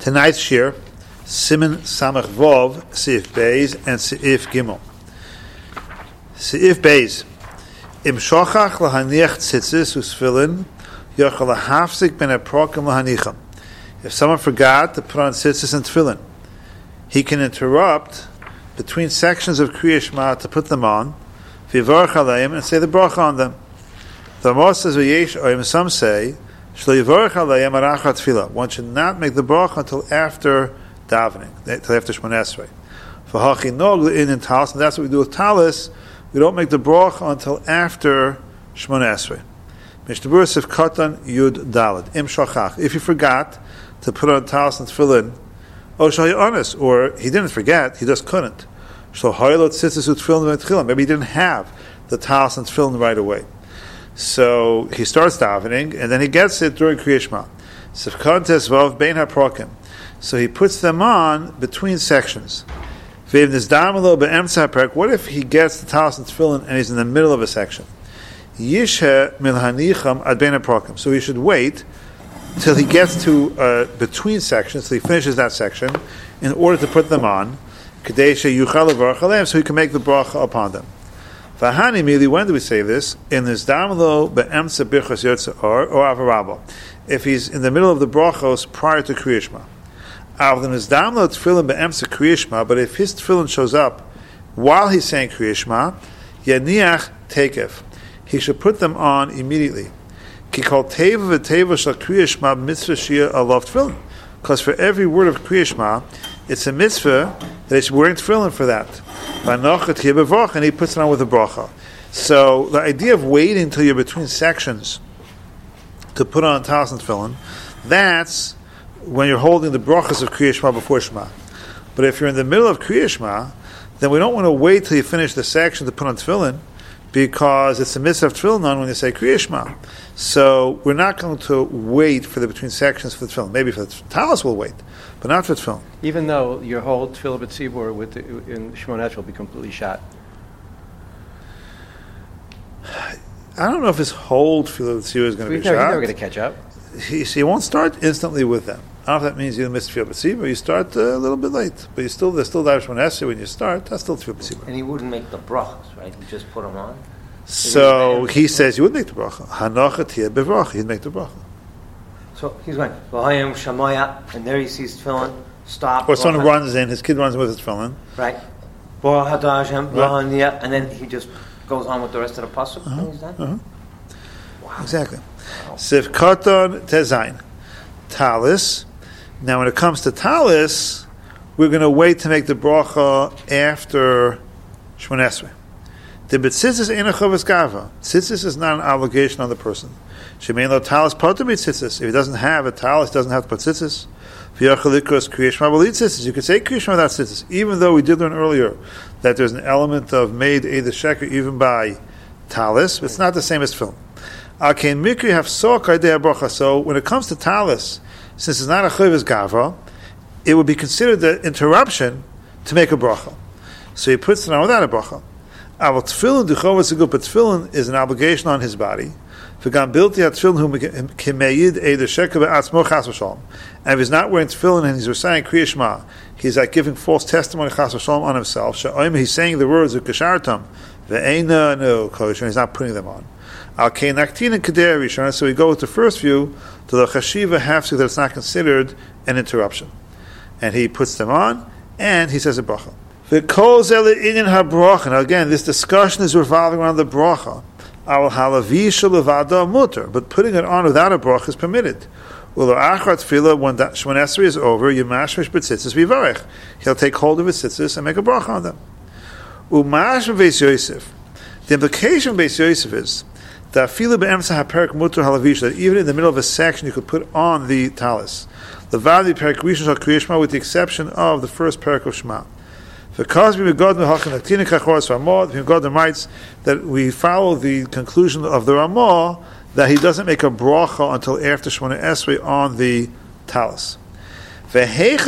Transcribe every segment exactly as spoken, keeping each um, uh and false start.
Tonight's shir, Siman Samach Vov, Seif Beis, and Seif Gimel. Seif Beis. Im shochach lahaniach tzitzis usfilin, yochel lahafzik ben aprokim lahanicham. If someone forgot to put on tzitzis and tefillin, he can interrupt between sections of Kriya Shema to put them on, v'yivarach aleim, and say the bracha on them. The Rama says, v'yesh oim, some say, shlo yivarach aleim arachat tefillah. One should not make the bracha until after davening, until after Shmoneh Esrei. V'hachi nog le'inin talis, and that's what we do with talis. We don't make the bracha until after Shmoneh Esrei. Mishnah Berurah Sif Katan Yud Daled. Im Shachach. If you forgot to put on talis and tefillin, oh, shall honest, or he didn't forget, he just couldn't. Shlo haylot tzitzis utfillin v'tchilim. Maybe he didn't have the talis and tefillin right away. So he starts davening, and then he gets it during Kriya Shema. Sif Katan Vav Bein HaProkim. So he puts them on between sections. What if he gets the talis and tefillin and he's in the middle of a section? So he should wait till he gets to uh, between sections, till he finishes that section, in order to put them on, so he can make the bracha upon them. When do we say this? In this damlo be'emtza birchas yotze or or avarabo, if he's in the middle of the brachos prior to Kriya Shema. But if his tefillin shows up while he's saying Kriya Shema, yaniach tekef, he should put them on immediately. Because for every word of Kriya Shema, it's a mitzvah that he's wearing tefillin for that. And he puts it on with a bracha. So the idea of waiting until you're between sections to put on talis and tefillin, that's when you're holding the brachas of Kriya Shema before Shema. But if you're in the middle of Kriya Shema, then we don't want to wait till you finish the section to put on tefillin, because it's a mitzvah of tefillin on when you say Kriya Shema. So we're not going to wait for the between sections for the tefillin. Maybe for the talis we'll wait, but not for tefillin. Even though your whole tefillah b'tzibur with the, in Shmoneh Esrei will be completely shot. I don't know if his whole tefillah b'tzibur is going to be never, shot. He's never going to catch up. He, so he won't start instantly with them. I don't know if that means you miss tefillah b'tzibur. You start uh, a little bit late, but you still there's still Davesh Shmoneh Esrei when you start. That's still tefillah b'tzibur. And he wouldn't make the brachas, right? He just put them on. So he says you would make the bracha. Hanachat here bevrach. He'd make the bracha. So he's going v'hayim shamaya, and there he sees tefillin. Stop. Or someone runs in. His kid runs with his tefillin. Right. Bor hadashem v'haniyah, and then he just goes on with the rest of the pasuk. Uh-huh. And he's done. Uh-huh. Wow. Exactly. Sif Katan Tezain. Talis. Now when it comes to Talis, we're going to wait to make the bracha after Shmoneh Esrei. The b'tzitzis ain't a chavas gava. Tzitzis is not an obligation on the person. Shemein lo talis poter b'tzitzis. If he doesn't have a talis, he doesn't have to put tzitzis. V'yachal likros Kriya Shema b'li tzitzis. You could say Kriya Shema without tzitzis, even though we did learn earlier that there's an element of made eid sheker even by talis. It's not the same as film. Alkein mikri have sok idea bracha. So when it comes to talis, since it's not a chavas gava, it would be considered the interruption to make a bracha. So he puts it on without a bracha. But tefillin is an obligation on his body. And if he's not wearing tefillin and he's reciting Kriya Shema, he's like giving false testimony chas v'shalom on himself. He's saying the words of kashartam, ve'ena no kosher, and he's not putting them on. So we go with the first view to the chashiva hafsik that it's not considered an interruption, and he puts them on and he says a bracha. Now again, this discussion is revolving around the bracha. But putting it on without a bracha is permitted. When Shmoneh Esrei is over, he'll take hold of his tzitzis and make a bracha on them. The implication of Beis Yosef is that even in the middle of a section you could put on the talis. The value perik rishon shel Kriya Shema, with the exception of the first perik of Shema. Because the Megadim writes that we follow the conclusion of the Ramah that he doesn't make a bracha until after Shmoneh Esrei on the talis. But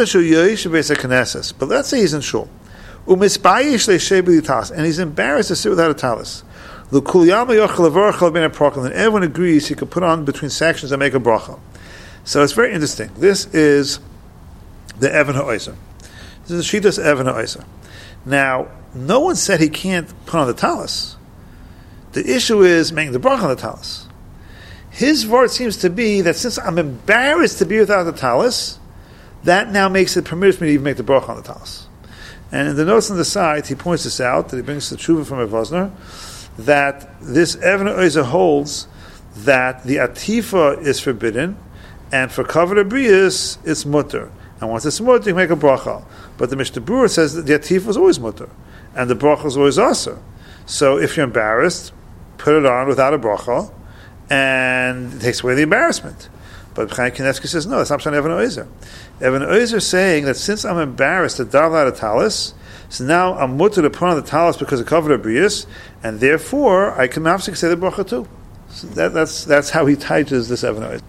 let's say he's in shul, and he's embarrassed to sit without a talis. Then everyone agrees he could put on between sections and make a bracha. So it's very interesting. This is the Evan HaOiser. This is the Shitas Evan HaOiser. Now, no one said he can't put on the talis. The issue is making the bracha on the talis. His word seems to be that since I'm embarrassed to be without the talis, that now makes it permitted for me to even make the bracha on the talis. And in the notes on the side, he points this out, that he brings the tshuva from Rav Vosner, that this Evan HaOizer holds that the atifa is forbidden, and for covered abrius, it's mutter. And once it's mutter, you can make a bracha. But the Mishnah Berurah says that the atifa is always mutter, and the bracha is always aser. So if you're embarrassed, put it on without a bracha, and it takes away the embarrassment. But Chaim Kanievsky says, no, that's not Evan HaOizer. Evan HaOizer is saying that since I'm embarrassed to daven out a talis, so now I'm mutter to put on the talis because of covered abrius, and therefore I can mafsik say the bracha too. So that, that's that's how he teaches this Evan HaOizer.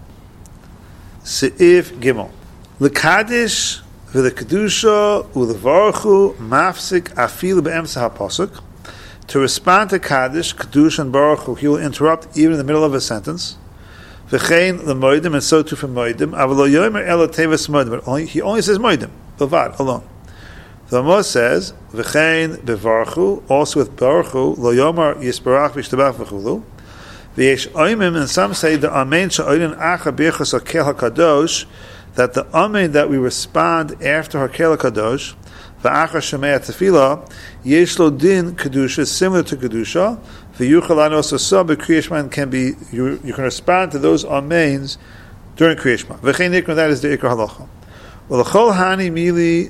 Seif Gimel. L'kadish v'lekedusha u'levaruchu mafsik afilu be'emsa ha'posuk. To respond to Kaddish, Kedusha, and Baruch Hu, he will interrupt even in the middle of a sentence. V'chein l'moidim, and so too for moidim. Avalo yomer elo teves moidim, but only, he only says moidim, bavad, alone. The Ramos says, V'chein bevaruch Hu, also with Baruch Hu, lo yomer yisbarach v'ishtabach v'chulu. V'yesh oimim, and some say the amen she'oidin acha birchas hakel hakadosh, that the amen that we respond after hakel hakadosh, v'achar shemei tefillah, yesh lo din kedusha, is similar to kedusha. V'yuchal also so, but Kriya Shema can be, you, you can respond to those amens during Kriya Shema. V'chein nikra, that is the ikar halacha. V'lechol hani mili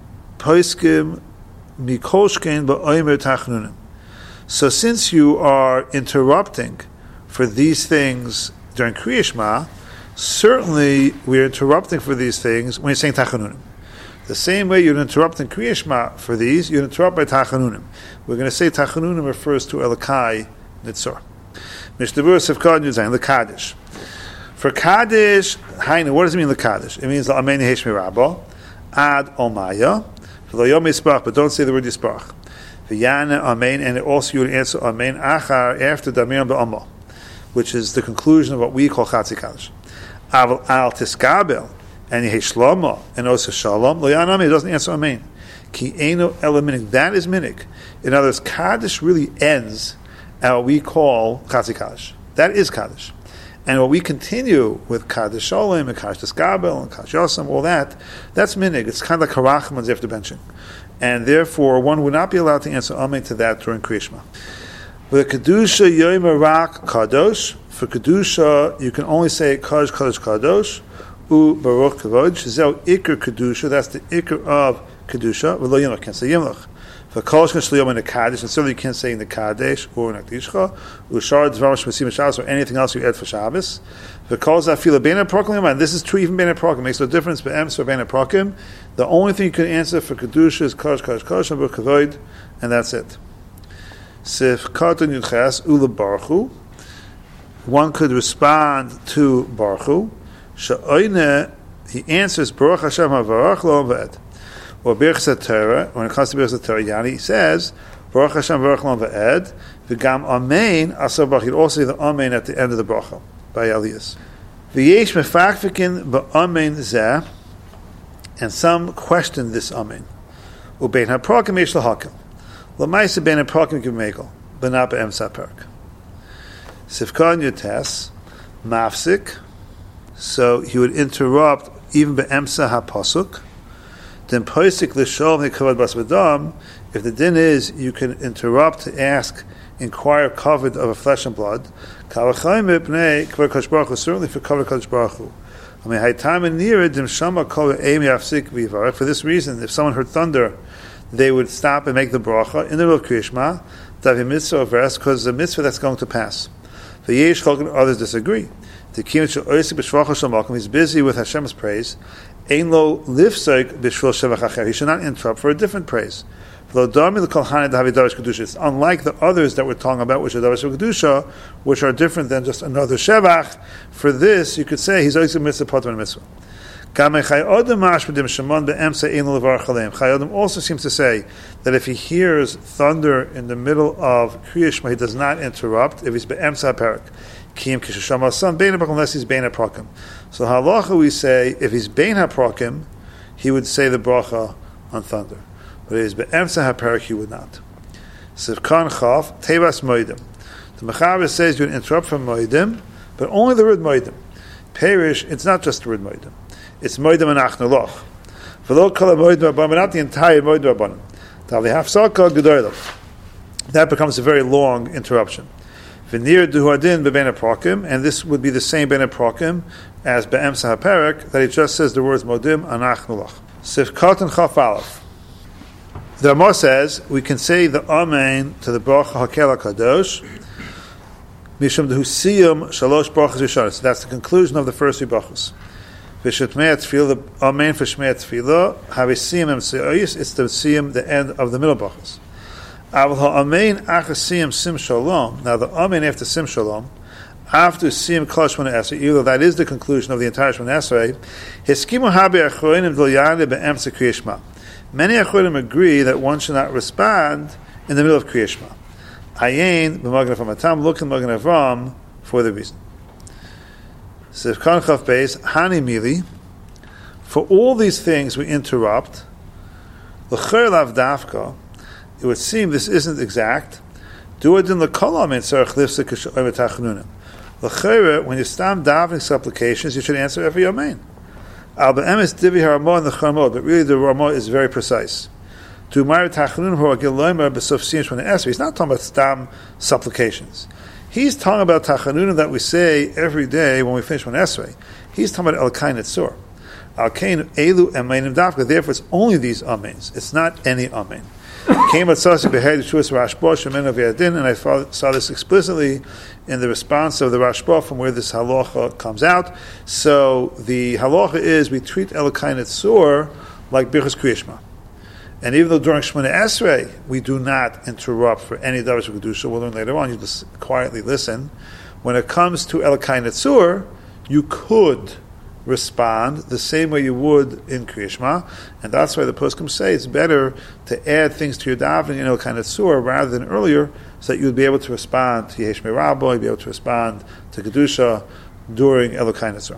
poiskim mikolshkein ba'omer tachnunim. So since you are interrupting for these things during Kriya Shema, certainly we are interrupting for these things when you're saying tachanunim. The same way you're interrupting Kriya Shema for these, you interrupt by tachanunim. We're going to say tachanunim refers to Elokai Nitzor. Mishnah Berurah Sefkad Yuzayin, the Kaddish. For Kaddish, Hainu, what does it mean, the Kaddish? It means Amen Yehesh Mirabo, Ad Omaya, V'lo Yom Yisparach, but don't say the word Yisparach. V'yana Amen, and also you would answer Amen Achar after Damiram Be'omo, which is the conclusion of what we call Chatzi Kaddish. Aval Al Tiskabel, and Yehesh Shlomo, and also Shalom, Lo Yanami, it doesn't answer Amen. Ki Eino Ela Minik, that is Minik. In other words, Kaddish really ends at what we call Chatzi Kaddish. That is Kaddish. And what we continue with Kaddish Shalom, and Kaddish Tiskabel, and Kaddish Yosem, all that, that's Minik. It's kind of like Harachmans after benching. And therefore, one would not be allowed to answer Amen to that during Kriya Shema. With Kedusha Yomer Rak Kadosh, for Kedusha, you can only say Kadosh, Kadosh, Kadosh, U Baruch Kavod, Shizau Iker Kedusha, that's the Iker of Kedusha, V'lo Yimlach, can't say Yimlach. For Kolosh Shli Yom in the Kaddish, and certainly you can't say in the Kaddish, or in Akdishcha, Ushar Dvar Shmasim Shabbos, or anything else you add for Shabbos. For Kol Zafila Bein HaProkim, and this is true even Bein HaProkim, makes no difference, but Ems or Bein HaProkim, the only thing you can answer for Kedusha is Kadosh, Kadosh, Kadosh, and Baruch Kavod, and that's it. Sif Katan Yudches, Ula Baruch Hu, one could respond to Baruch Hu, Sha'oine, he answers Baruch Hashem HaVarach Lo V'ed. Or Birchas Torah, when it comes to Birchas Torah, Yani, he says Baruch Hashem Varach Lo V'ed, V'gam Amen Asar Baruch. He'd also say the Amen at the end of the bracha by Elias. V'yesh mefakfikin ba'Amen zeh, and some question this Amen. Ubein haPrakim yesh lahakel. L'maisa bein haPrakim k'mekel, but not be'emsa perk. Sifkan Yotes mafsik. So he would interrupt even be'emsa ha'pasuk. Then poisik l'shol hekavad bas v'dam. If the din is you can interrupt to ask, inquire covered of a flesh and blood. Kalachayim b'nei kavod Kadosh Baruch Hu, certainly for covered Kadosh Baruch Hu. I mean, haytam and near dim shama kol eim yafsik v'yivarech. For this reason, if someone heard thunder, they would stop and make the bracha in the middle of Kriya Shema. Davi mitzvah of rest, because the mitzvah that's going to pass. The yesh chalkin, others disagree. The kimmut she'oisik b'shvachah shel makom, he's busy with Hashem's praise. Ein lo lifsek b'shvil shevach acher, he should not interrupt for a different praise. It's unlike the others that we're talking about, which are Davish Kedusha, which are different than just another Shevach. For this, you could say he's always a mitzvah, part of a mitzvah. Chayyodam also seems to say that if he hears thunder in the middle of Kriya Shema, he does not interrupt if he's be'emsa perak. Unless he's bein haprakim. So halacha we say if he's bein haprakim, he would say the bracha on thunder. But it is be'emsa haperik, he would not. Sivkan chaf, tevas moedim. The Mechaber says you would interrupt from moedim, but only the word moedim. Perish, it's not just the word moedim. It's moedim and achnoloch. V'lo kol moedim rabbanim, but not the entire moedim rabbanim. Tav hafsaka gedoylov. That becomes a very long interruption. V'nir duhadin be'ben haprakim, and this would be the same ben haprakim as be'emsa haperik, that he just says the words moedim and achnoloch. Sivkat and chaf aleph. The Ramah says we can say the Amen to the bracha Hakel HaKadosh Mishum Dehusiyum Shalosh Brachas Rishonos. So that's the conclusion of the first three brachas. V'shetmei Tefillah, the Amen for Shmei Tefillah, Havisiyim Em Se'oyis, it's the Siyim, the end of the middle brachas. Aval HaAmen Achasiyim Sim Shalom. Now the Amen after Sim Shalom, after Siyim Kol Shmona Esrei, even though that is the conclusion of the entire Shmona Esrei, Hiskimu Habi Achroinim Dol Yane Be'emtze Kriyas Shema. Many Achorim agree that one should not respond in the middle of Kriyas Shema. Ayin b'Magen Avram Atam, look in Magen Avram for the reason. Sivkan Chaf Beis Hani Mili. For all these things we interrupt. L'cher lav dafka. It would seem this isn't exact. Do it in the kolam in tzarich lifsek k'shoyim etachnunim. L'cher, when you stop davening supplications, you should answer every Amen. Al be'emes divi haramah and the chamod, but really the Ramah is very precise. To Ma'ir Tachanun Hu Agiloimer B'Sof Siyim Shmona Esrei. He's not talking about stam supplications. He's talking about Tachanunim that we say every day when we finish Shmona Esrei. He's talking about El Kain Etzor. Al Kain Elu Amenim Dafka. Therefore, it's only these Amens. It's not any Amen. Came at Sasi Behed Yeshuas Rashba Shemen Aviyadin, and I saw this explicitly in the response of the Rashba from where this halacha comes out. So the halacha is we treat El Kain Etzor like Birchas Kriyas Shema. And even though during Shemona Esrei we do not interrupt for any davar of kedusha, we'll learn later on. You just quietly listen. When it comes to El Kain Etzur, you could respond the same way you would in Kriyas Shema, and that's why the poskim say it's better to add things to your davening in El Kain Etzur rather than earlier, so that you would be able to respond to Yesh Merabo, you'd be able to respond to kedusha during El Kain Etzur.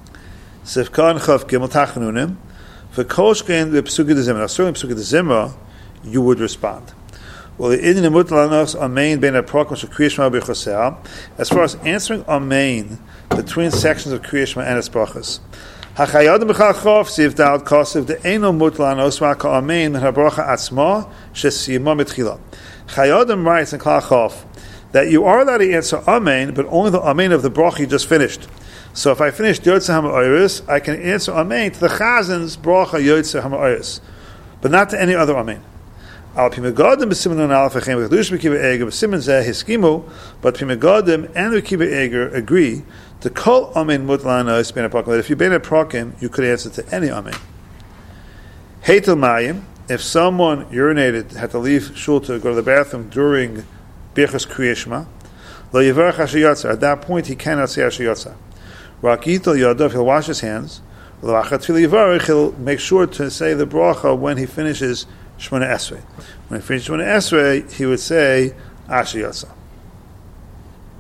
Sivkan Chav Gimel Tachanunim. For Koshkein the Pesukei de Zimra, certainly Pesukei de Zimra, you would respond. Well, the Indian Mutalanos Amen Ben Aprokim Kriyas Shema B'Chosea. As far as answering Amen between sections of Kriyas Shema and its brachas, Hachayadim B'Chal Chof Siv Daud Kosiv the Eino Mutalanos V'Aka Amen Ben Habracha Atzma Shesiyma Mitchila. Chayadim writes in Klal Chof that you are allowed to answer Amen, but only the Amen of the bracha you just finished. So if I finish Yotze HaMa'oris, I can answer Amen to the Chazin's bracha Yotze HaMa'oris, but not to any other Amen. Al Pimegadim b'Siman Alef Echem V'Chedush B'Kiva Eger b'Siman Zeh Hiskimu, but Pimegadim and B'Kiva Eger agree to Kol Amen Mutlanos Ben Aprakim. If you Ben Aprakim, you could answer to any Amen. Heitel Mayim, if someone urinated, had to leave shul to go to the bathroom during Birchas Kriyas Shema, Lo Yivarach Asher Yotza. At that point, he cannot say Asher Yotza. Rakitel Yadav, he'll wash his hands. He'll make sure to say the bracha when he finishes Shmona Esrei. When he finishes Shmona Esrei, he would say Asher Yotza.